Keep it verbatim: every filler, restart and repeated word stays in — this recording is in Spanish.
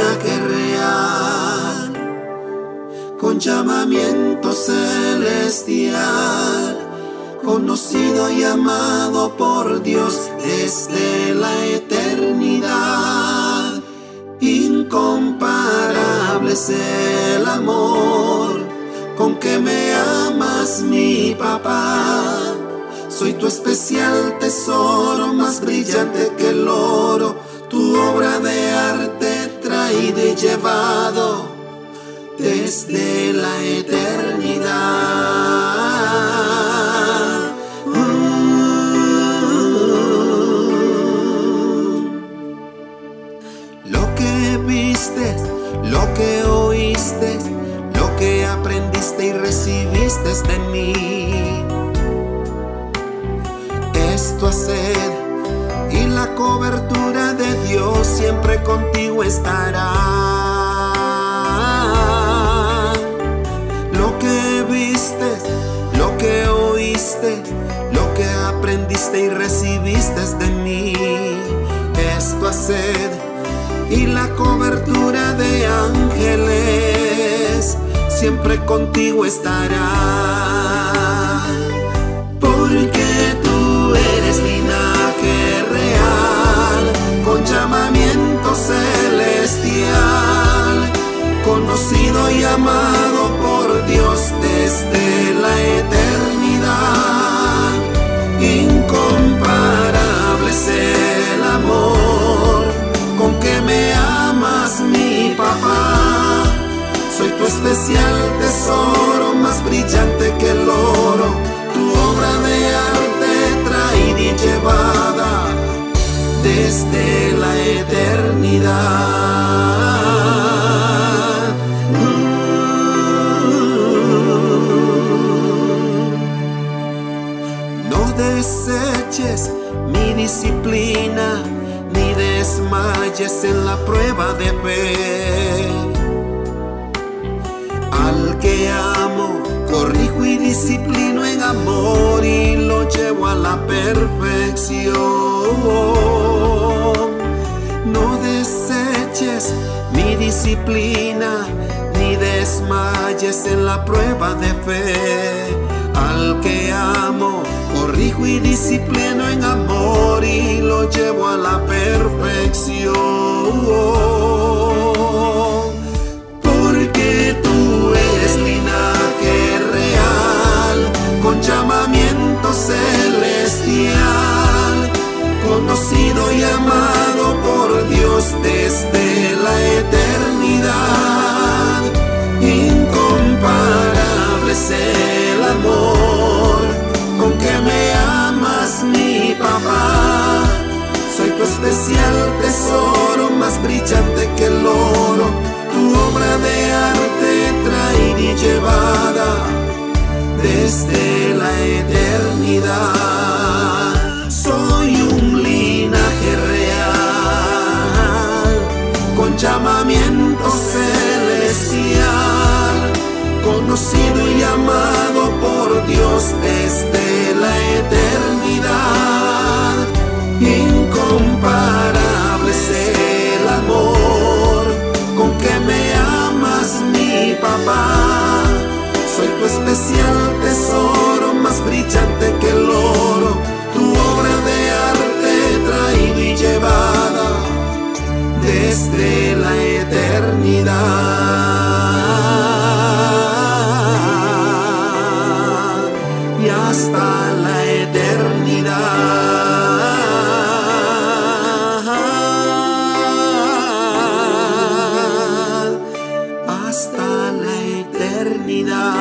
linaje real, con llamamiento celestial, conocido y amado por Dios desde la eternidad. Incomparable es el amor con que me amas, mi papá. Soy tu especial tesoro, más brillante que el oro, tu obra de arte traído y llevado desde la eternidad. Lo que viste, lo que oíste, lo que aprendiste y recibiste de mí, esto haced y la cobertura de Dios siempre contigo estará. Lo que viste, lo que oíste, lo que aprendiste y recibiste de mí, esto haced y la cobertura de ángeles siempre contigo estará. Porque tú eres linaje real, con llamamiento celestial, conocido y amado por Dios desde la eternidad. Incomparable es el amor con que me amas, mi papá. Soy tu especial tesoro, más brillante que el oro, tu obra de arte traída y llevada desde la eternidad. No deseches mi disciplina, ni desmayes en la prueba de fe. Al que amo, corrijo y disciplino en amor y lo llevo a la perfección. No deseches mi disciplina, ni desmayes en la prueba de fe. Al que amo, corrijo y disciplino en amor y lo llevo a la perfección. Porque tú eres linaje real, con llamamiento celestial, conocido y amado por Dios desde la eternidad. Incomparable es el amor con que me amas, mi papá. Soy tu especial tesoro, más brillante que el oro, tu obra de arte traída y llevada desde la eternidad. Soy un linaje real, con llamamiento celestial, conocido y amado por Dios desde la eternidad. Incomparable es el amor con que me amas, mi papá. Soy tu especial tesoro, más brillante que el oro, tu obra de arte traída y llevada desde la eternidad y hasta la eternidad. Hasta la eternidad.